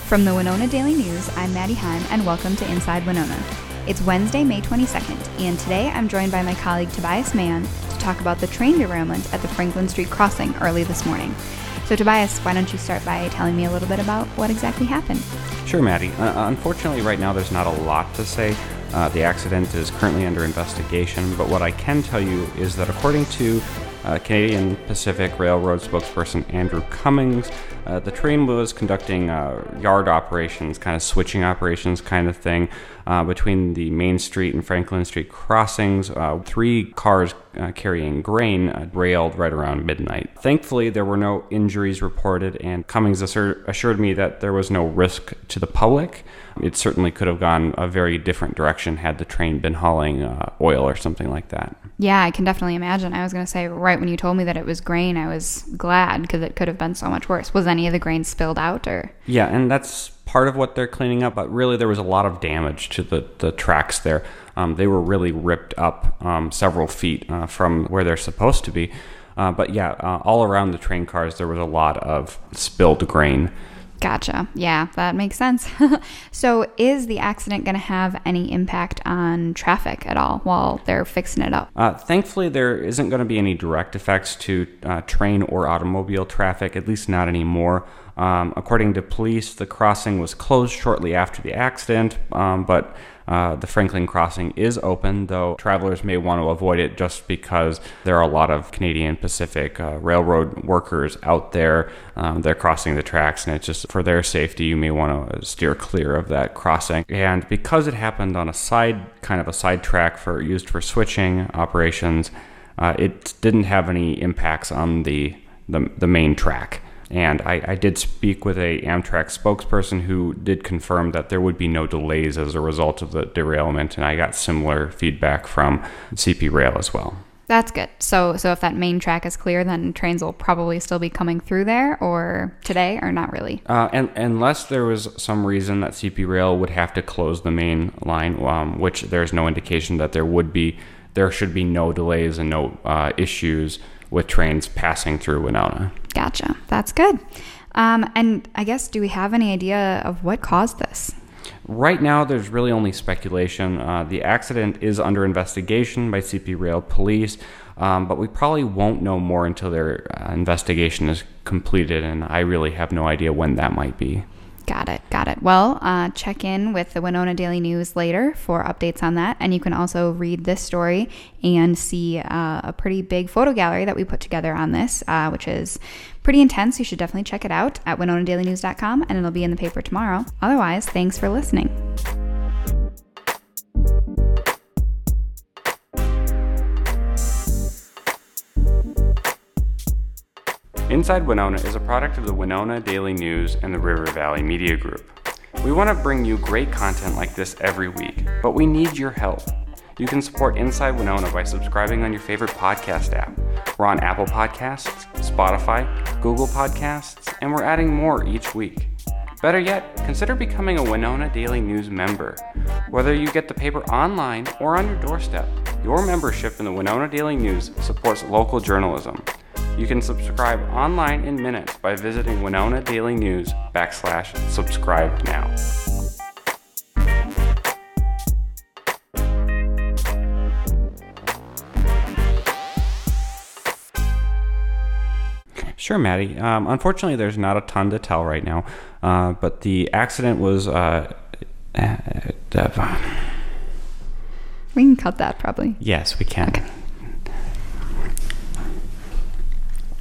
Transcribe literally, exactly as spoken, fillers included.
From the Winona Daily News, I'm Maddie Heim, and welcome to Inside Winona. It's Wednesday, May twenty-second, and today I'm joined by my colleague Tobias Mann to talk about the train derailment at the Franklin Street crossing early this morning. So Tobias, why don't you start by telling me a little bit about what exactly happened? Sure, Maddie. Uh, unfortunately, right now there's not a lot to say. Uh, the accident is currently under investigation, but what I can tell you is that according to uh, Canadian Pacific Railroad spokesperson Andrew Cummings, uh, the train was conducting uh, yard operations, kind of switching operations kind of thing, uh, between the Main Street and Franklin Street crossings. Uh, three cars uh, carrying grain uh, railed right around midnight. Thankfully, there were no injuries reported, and Cummings assur- assured me that there was no risk to the public. It certainly could have gone a very different direction had the train been hauling uh, oil or something like that. Yeah, I can definitely imagine. I was going to say, right when you told me that it was grain, I was glad because it could have been so much worse. Was any of the grain spilled out, or? Yeah, and that's part of what they're cleaning up, but really there was a lot of damage to the, the tracks there. Um, they were really ripped up um, several feet uh, from where they're supposed to be. Uh, but yeah, uh, all around the train cars, there was a lot of spilled grain. Gotcha. Yeah, that makes sense. So is the accident going to have any impact on traffic at all while they're fixing it up? Uh, thankfully, there isn't going to be any direct effects to uh, train or automobile traffic, at least not anymore. Um, according to police, the crossing was closed shortly after the accident, um, but uh, the Franklin crossing is open, though travelers may want to avoid it just because there are a lot of Canadian Pacific uh, Railroad workers out there. Um, they're crossing the tracks, and it's just for their safety, you may want to steer clear of that crossing. And because it happened on a side, kind of a side track for used for switching operations, uh, it didn't have any impacts on the the, the main track. And I, I did speak with a Amtrak spokesperson who did confirm that there would be no delays as a result of the derailment, and I got similar feedback from C P Rail as well. That's good. So so if that main track is clear, then trains will probably still be coming through there, or today, or not really? Uh, and unless there was some reason that C P Rail would have to close the main line, um, which there's no indication that there would be, there should be no delays and no uh, issues with trains passing through Winona. Gotcha. That's good. Um, and I guess, do we have any idea of what caused this? Right now, there's really only speculation. Uh, the accident is under investigation by C P Rail police, um, but we probably won't know more until their uh, investigation is completed, and I really have no idea when that might be. Got it. Got it. Well, uh, check in with the Winona Daily News later for updates on that. And you can also read this story and see uh, a pretty big photo gallery that we put together on this, uh, which is pretty intense. You should definitely check it out at winona daily news dot com, and it'll be in the paper tomorrow. Otherwise, thanks for listening. Inside Winona is a product of the Winona Daily News and the River Valley Media Group. We want to bring you great content like this every week, but we need your help. You can support Inside Winona by subscribing on your favorite podcast app. We're on Apple Podcasts, Spotify, Google Podcasts, and we're adding more each week. Better yet, consider becoming a Winona Daily News member. Whether you get the paper online or on your doorstep, your membership in the Winona Daily News supports local journalism. You can subscribe online in minutes by visiting Winona Daily News backslash subscribe now. Sure, Maddie. Um, unfortunately, there's not a ton to tell right now, uh, but the accident was... Uh, uh, uh, we can cut that, probably. Yes, we can. Okay.